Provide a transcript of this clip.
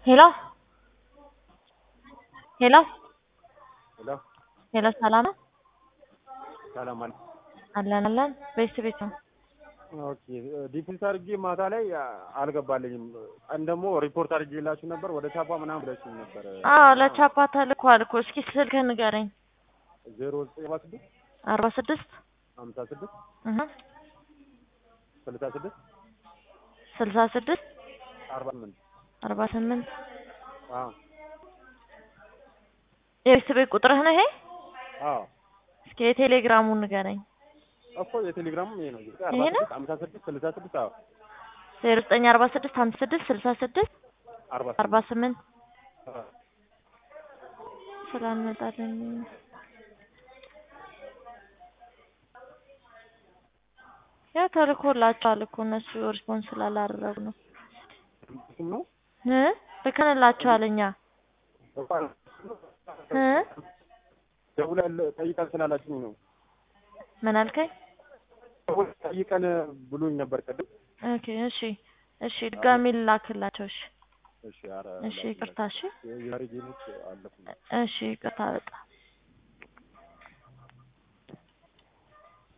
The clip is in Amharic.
Hello? Hello? Hello? Hello, ሰላም ሰላም አለ። አለን ቤት ነው። ኦኬ ዲፖዚት አድርጌ ማታ ላይ አልገባልኝም። ቀን ደግሞ ሪፖርት አድርጌላችሁ ነበር ወደ ቻፓ ምናምን ብላችሁ ነበር። ለቻፓ ተልኳል እኮ። እስኪ ስልክህን ንገረኝ። 0946 46 56 66 66 48 48 አዎ የቤት ቁጥርህ ነው ይሄ? አዎ እስኪ የቴሌግራሙን ንገረኝ። እኮ የቴሌግራሙ ይሄ ነው። ይሄ ነው 56 66 አዎ 0946 56 66 48 ስላልመጣልኝ ያ ተልኮላቸዋል እኮ እነሱ ሪስፖንስ ስላላደረጉ ነው። ነው ልከንላቸዋል እኛ ደውለን ጠይቀን ስላላችሁኝ ነው። ምን አልከኝ? ጠይቀን ብሉኝ ነበር ቀደም። ኦኬ እሺ ድጋሚ ልላክላቸው። እሺ እሺ አረ እሺ ይቅርታ። እሺ የዛሬ ጌሞች አለፉ። እሺ ይቅርታ በጣም